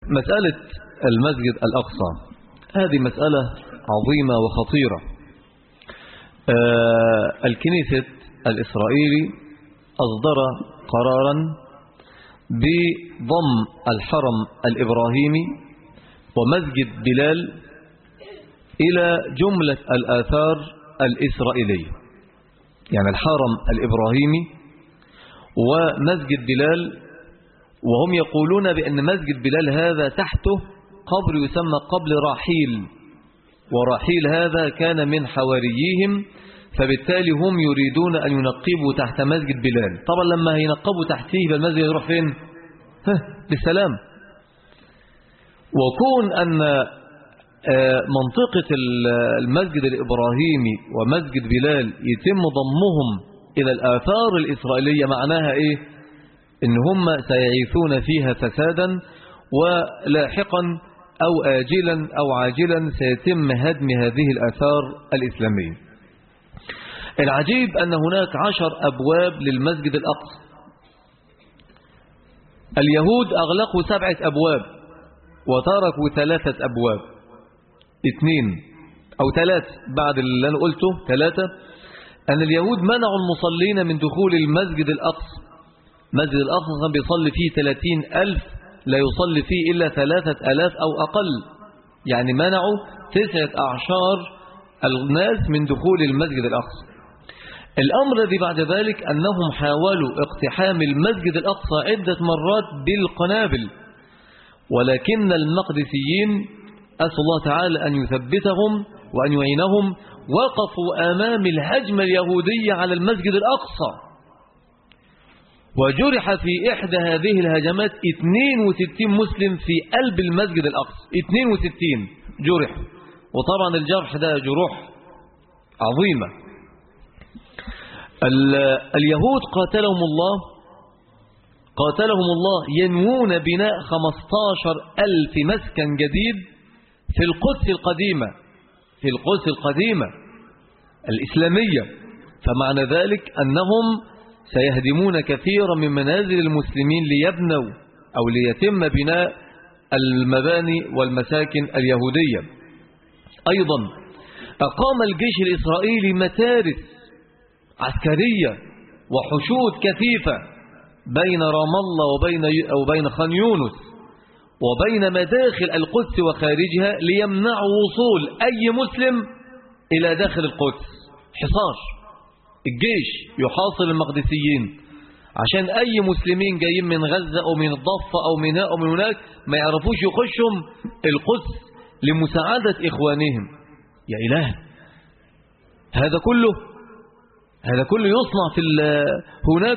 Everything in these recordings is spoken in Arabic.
مسألة المسجد الأقصى هذه مسألة عظيمة وخطيرة. الكنيسة الإسرائيلي أصدر قرارا بضم الحرم الإبراهيمي ومسجد بلال إلى جملة الآثار الإسرائيلية، يعني الحرم الإبراهيمي ومسجد بلال، وهم يقولون بأن مسجد بلال هذا تحته قبر يسمى قبر راحيل، وراحيل هذا كان من حواريهم، فبالتالي هم يريدون أن ينقبوا تحت مسجد بلال. طبعا لما ينقبوا تحتيه فالمسجد يروح فين؟ بالسلام. وكون أن منطقة المسجد الإبراهيمي ومسجد بلال يتم ضمهم إلى الآثار الإسرائيلية معناها إيه؟ إن هم سيعيثون فيها فسادا، ولاحقا أو آجلا أو عاجلا سيتم هدم هذه الآثار الإسلامية. العجيب أن هناك 10 أبواب للمسجد الأقصى. اليهود أغلقوا 7 أبواب وتركوا 3 أبواب، 2 أو 3 بعد اللي أنا قلته 3. أن اليهود منعوا المصلين من دخول المسجد الأقصى. مسجد الأقصى كان بيصلي فيه 30,000، لا يصلي فيه إلا 3,000 أو أقل، يعني منعوا 19 الناس من دخول المسجد الأقصى. الأمر الذي بعد ذلك أنهم حاولوا اقتحام المسجد الأقصى عدة مرات بالقنابل، ولكن المقدسيين أسأل الله تعالى أن يثبتهم وأن يعينهم وقفوا أمام الهجمة اليهودية على المسجد الأقصى، وجرح في إحدى هذه الهجمات 62 مسلم في قلب المسجد الأقصى. 62 جرح، وطبعا الجرح ده جروح عظيمة. اليهود قاتلهم الله ينوون بناء 15,000 مسكن جديد في القدس القديمة الإسلامية. فمعنى ذلك أنهم سيهدمون كثيرا من منازل المسلمين ليبنوا أو ليتم بناء المباني والمساكن اليهودية. أيضا أقام الجيش الإسرائيلي متارس عسكرية وحشود كثيفة بين رام الله وبين خان يونس وبين مداخل القدس وخارجها، ليمنعوا وصول أي مسلم إلى داخل القدس. حصار، الجيش يحاصر المقدسيين عشان أي مسلمين جايين من غزة أو من الضفة أو من هنا أو من هناك ما يعرفوش يخشوا القدس لمساعدة إخوانهم. يا إله، هذا كله يصنع في هناك.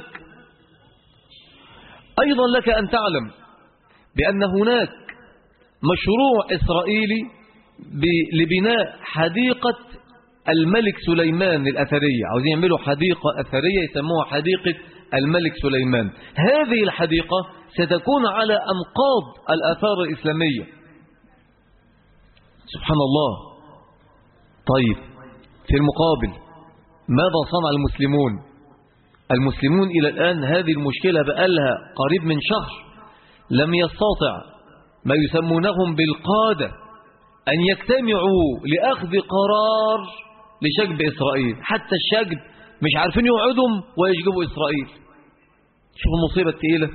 أيضا لك أن تعلم بأن هناك مشروع إسرائيلي لبناء حديقة الملك سليمان الأثرية. عاوزين يعملوا حديقة أثرية يسموها حديقة الملك سليمان. هذه الحديقة ستكون على أنقاض الآثار الإسلامية. سبحان الله. طيب، في المقابل ماذا صنع المسلمون إلى الآن؟ هذه المشكلة بقالها قريب من شهر لم يستطع ما يسمونهم بالقادة أن يجتمعوا لأخذ قرار لشجب إسرائيل. حتى الشجب مش عارفين يوعدهم ويشجبوا إسرائيل. شوف المصيبة الثقيلة.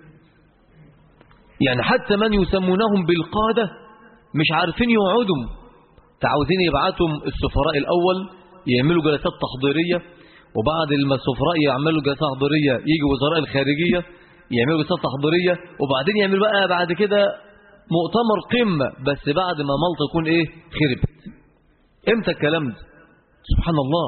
يعني حتى من يسمونهم بالقادة مش عارفين يوعدهم. تعاوزين يبعثهم السفراء الأول يعملوا جلسات تحضيرية، وبعد السفراء يعملوا جلسات تحضيرية يجي وزراء الخارجية يعملوا جلسات تحضيرية، وبعدين يعملوا بقى بعد كده مؤتمر قمة، بس بعد ما مالطا يكون خربت. امتى الكلام ده؟ سبحان الله.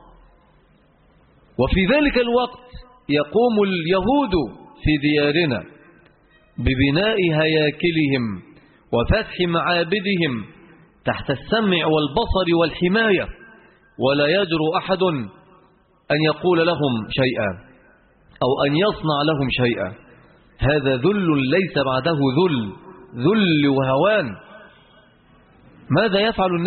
وفي ذلك الوقت يقوم اليهود في ديارنا ببناء هياكلهم وفتح معابدهم تحت السمع والبصر والحماية، ولا يجرؤ أحد أن يقول لهم شيئا أو أن يصنع لهم شيئا. هذا ذل ليس بعده ذل وهوان. ماذا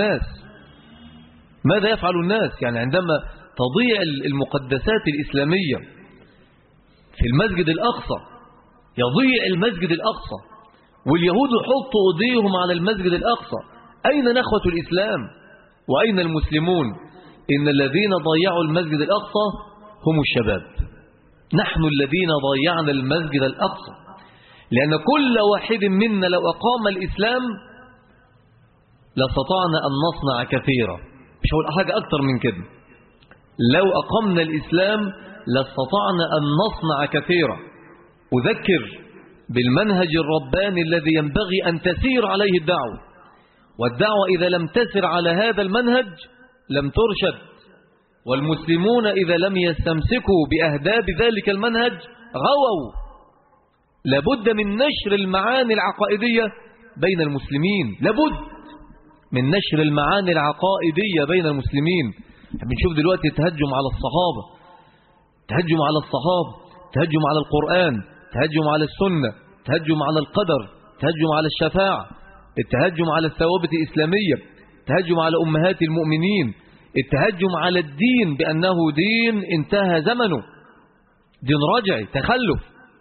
يفعل الناس؟ يعني عندما تضيع المقدسات الإسلامية في المسجد الأقصى، يضيع المسجد الأقصى واليهود يحطوا ايديهم على المسجد الأقصى. أين نخوة الإسلام وأين المسلمون؟ إن الذين ضيعوا المسجد الأقصى هم الشباب. نحن الذين ضيعنا المسجد الأقصى، لأن كل واحد منا لو أقام الإسلام لاستطعنا أن نصنع كثيرا. مش هقول حاجة أكتر من كده. لو أقمنا الإسلام لاستطعنا أن نصنع كثيرا. أذكر بالمنهج الرباني الذي ينبغي أن تسير عليه الدعوة، والدعوة إذا لم تسر على هذا المنهج لم ترشد، والمسلمون إذا لم يستمسكوا بأهداب ذلك المنهج غووا. لابد من نشر المعاني العقائدية بين المسلمين، لابد من نشر المعاني العقائدية بين المسلمين. بنشوف دلوقتي تهجم على الصحابة، تهجم على الصحابة، تهجم على القرآن، تهجم على السنة، تهجم على القدر، تهجم على الشفاعة، التهجم على الثوابت الإسلامية، التهجم على أمهات المؤمنين، التهجم على الدين بأنه دين انتهى زمنه، دين رجعي، تخلف،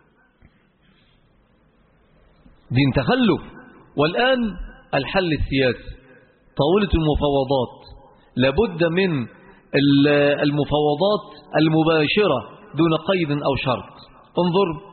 دين تخلف. والآن الحل السياسي، طاولة المفاوضات. لابد من المفاوضات المباشرة دون قيد أو شرط. انظر،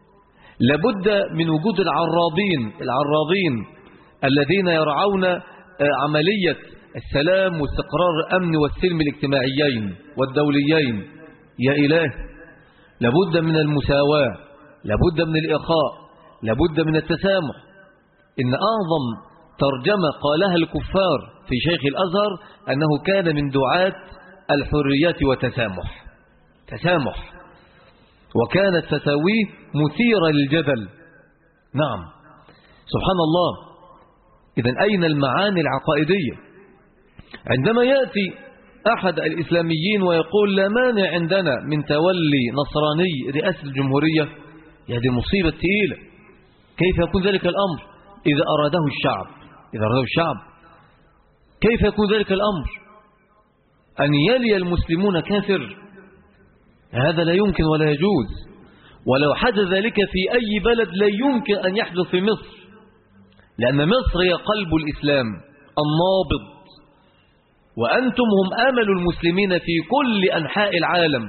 لابد من وجود العراضين الذين يرعون عملية السلام واستقرار الأمن والسلم الاجتماعيين والدوليين. يا إله، لابد من المساواة، لابد من الإخاء، لابد من التسامح. إن أعظم ترجمة قالها الكفار في شيخ الأزهر أنه كان من دعاة الحريات والتسامح، تسامح، وكانت فتاويه مثيرة للجدل. نعم، سبحان الله. إذن أين المعاني العقائدية؟ عندما يأتي أحد الإسلاميين ويقول لا مانع عندنا من تولي نصراني رئاسة الجمهورية، هذه مصيبة ثقيلة. كيف يكون ذلك الأمر إذا أراده الشعب؟ إذا أراده الشعب كيف يكون ذلك الأمر؟ أن يلي المسلمون كافر، هذا لا يمكن ولا يجوز. ولو حدث ذلك في أي بلد لا يمكن أن يحدث في مصر، لأن مصر هي قلب الإسلام النابض، وأنتم هم آمل المسلمين في كل أنحاء العالم.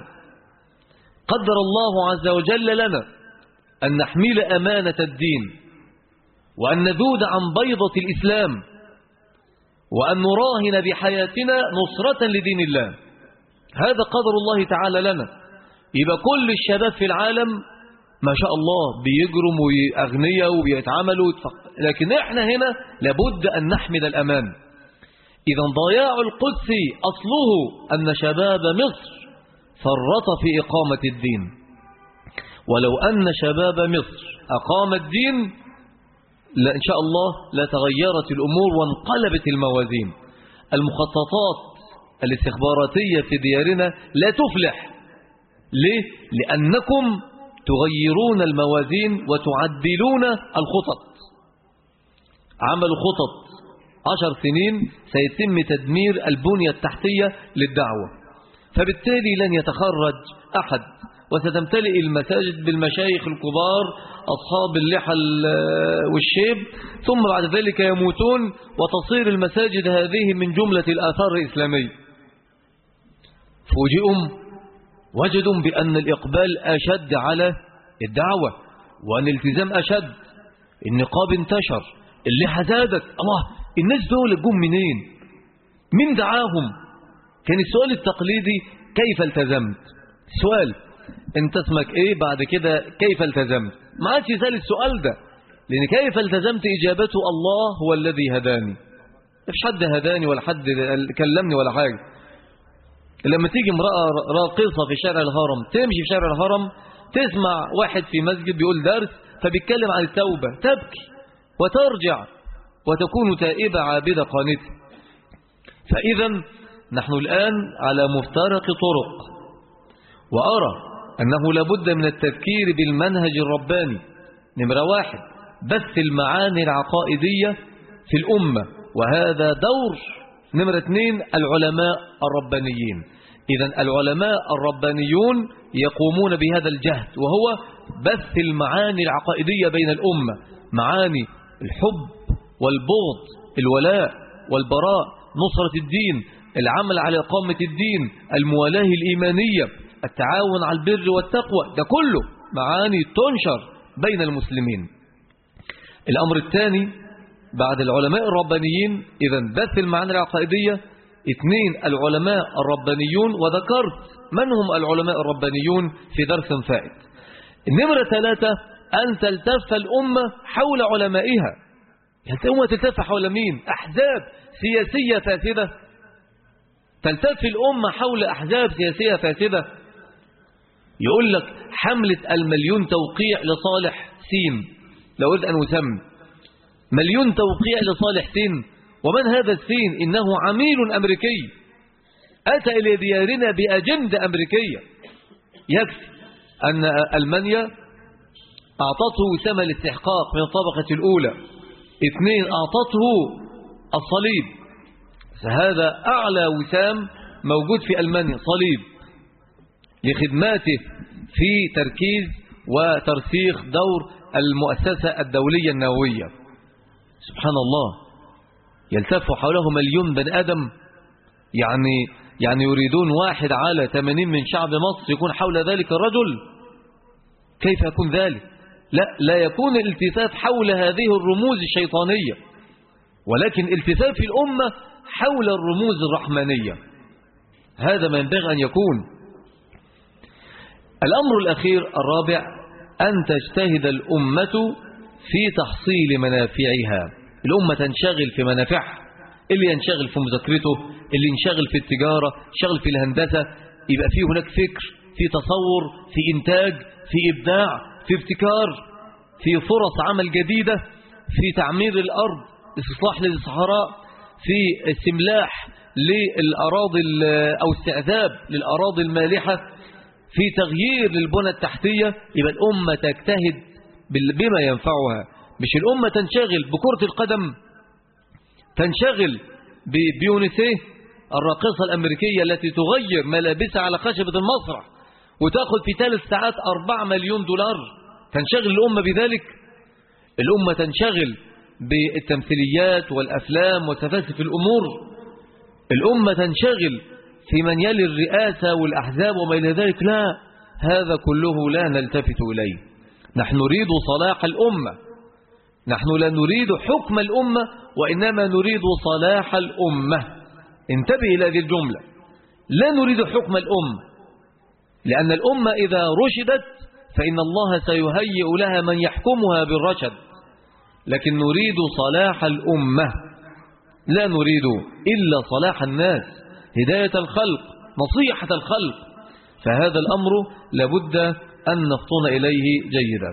قدر الله عز وجل لنا أن نحمل أمانة الدين، وأن نذود عن بيضة الإسلام، وأن نراهن بحياتنا نصرة لدين الله. هذا قدر الله تعالى لنا. يبقى كل الشباب في العالم ما شاء الله بيجرم وأغنياء وبيتعاملوا، لكن احنا هنا لابد أن نحمل الأمان. إذا ضياع القدس أصله أن شباب مصر فرط في إقامة الدين، ولو أن شباب مصر أقام الدين إن شاء الله لتغيرت الأمور وانقلبت الموازين. المخططات الاستخباراتية في ديارنا لا تفلح. ليه؟ لأنكم تغيرون الموازين وتعدلون الخطط. عملوا خطط 10 سنين سيتم تدمير البنية التحتية للدعوة، فبالتالي لن يتخرج أحد، وستمتلئ المساجد بالمشايخ الكبار أصحاب اللحى والشيب، ثم بعد ذلك يموتون وتصير المساجد هذه من جملة الآثار الإسلامية. فوجئهم وجدوا بأن الإقبال أشد على الدعوة، وأن الالتزام أشد، النقاب انتشر، اللحى زادت. الله، الناس دول جم منين؟ مين دعاهم؟ كان السؤال التقليدي كيف التزمت؟ السؤال انت اسمك ايه؟ بعد كده كيف التزمت؟ ما عادش يسأل السؤال ده، لأن كيف التزمت إجابته الله هو الذي هداني. مفيش حد هداني ولا حد كلمني ولا حاجة. لما تيجي امرأة راقصة في شارع الهرم، تمشي في شارع الهرم تسمع واحد في مسجد بيقول درس فبيتكلم عن التوبة، تبكي وترجع وتكون تائبة عابدة قانتة. فإذا نحن الآن على مفترق طرق، وأرى أنه لابد من التفكير بالمنهج الرباني. نمرة 1 بث المعاني العقائدية في الأمة، وهذا دور. نمرة 2 العلماء الربانيين. إذن العلماء الربانيون يقومون بهذا الجهد، وهو بث المعاني العقائدية بين الأمة، معاني الحب والبغض، الولاء والبراء، نصرة الدين، العمل على إقامة الدين، الموالاة الإيمانية، التعاون على البر والتقوى، ده كله معاني تنشر بين المسلمين. الأمر الثاني بعد العلماء الربانيين، إذا بث المعاني العقائدية. 2 العلماء الربانيون، وذكرت من هم العلماء الربانيون في درس فائت. النمرة 3 أن تلتف الأمة حول علمائها. يعني الأمة تلتف حول مين؟ أحزاب سياسية فاسدة؟ تلتف الأمة حول أحزاب سياسية فاسدة؟ يقول لك حملة 1,000,000 توقيع لصالح سين، لو أريد أن أسمي 1,000,000 توقيع لصالح سين. ومن هذا السين؟ إنه عميل أمريكي أتى إلى ديارنا بأجندة أمريكية. يكفي أن ألمانيا أعطته وسام الاستحقاق من الطبقة الأولى، 2 أعطته الصليب، فهذا أعلى وسام موجود في ألمانيا، صليب، لخدماته في تركيز وترسيخ دور المؤسسة الدولية النووية. سبحان الله، يلتف حوله 1,000,000 بني آدم. يعني يريدون 1 على 80 من شعب مصر يكون حول ذلك الرجل. كيف يكون ذلك؟ لا يكون الالتفاف حول هذه الرموز الشيطانية، ولكن التفاف الأمة حول الرموز الرحمانية. هذا ما ينبغي أن يكون. الأمر الأخير الرابع أن تجتهد الأمة في تحصيل منافعها. الأمة تنشغل في منافعها، اللي ينشغل في مذاكرته، اللي ينشغل في التجارة، ينشغل في الهندسة، يبقى فيه هناك فكر، في تصور، في إنتاج، في إبداع، في ابتكار، في فرص عمل جديدة، في تعمير الأرض، استصلاح للصحراء، في استملاح للأراضي أو استعذاب للأراضي المالحة، في تغيير للبنى التحتية. يبقى الأمة تجتهد بما ينفعها، مش الأمة تنشغل بكرة القدم، تنشغل ببيونسيه الراقصة الأمريكية التي تغير ملابسها على خشبة المسرح وتأخذ في 3 ساعات 4 مليون دولار. تنشغل الأمة بذلك؟ الأمة تنشغل بالتمثيليات والأفلام وتفاسف الأمور. الأمة تنشغل في من يلي الرئاسة والأحزاب وما إلى ذلك. لا، هذا كله لا نلتفت إليه. نحن نريد صلاح الأمة، نحن لا نريد حكم الأمة، وإنما نريد صلاح الأمة. انتبه إلى هذه الجملة، لا نريد حكم الأمة، لأن الأمة إذا رشدت فإن الله سيهيئ لها من يحكمها بالرشد، لكن نريد صلاح الأمة، لا نريد إلا صلاح الناس، هداية الخلق، نصيحة الخلق. فهذا الأمر لابد أن نفطن إليه جيدا.